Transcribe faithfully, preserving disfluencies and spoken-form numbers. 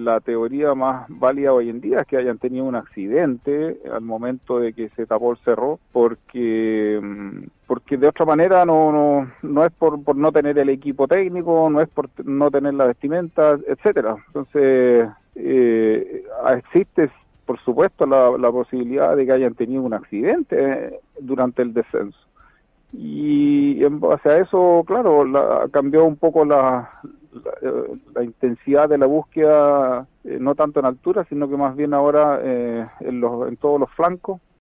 la teoría más válida hoy en día es que hayan tenido un accidente al momento de que se tapó el cerro, porque porque de otra manera no no, no es por, por no tener el equipo técnico, no es por no tener la vestimenta, etcétera. Entonces eh, existe por supuesto la, la posibilidad de que hayan tenido un accidente durante el descenso. Y en base a eso, claro, la, cambió un poco la, la, la intensidad de la búsqueda, eh, no tanto en altura, sino que más bien ahora eh, en, los, en todos los flancos,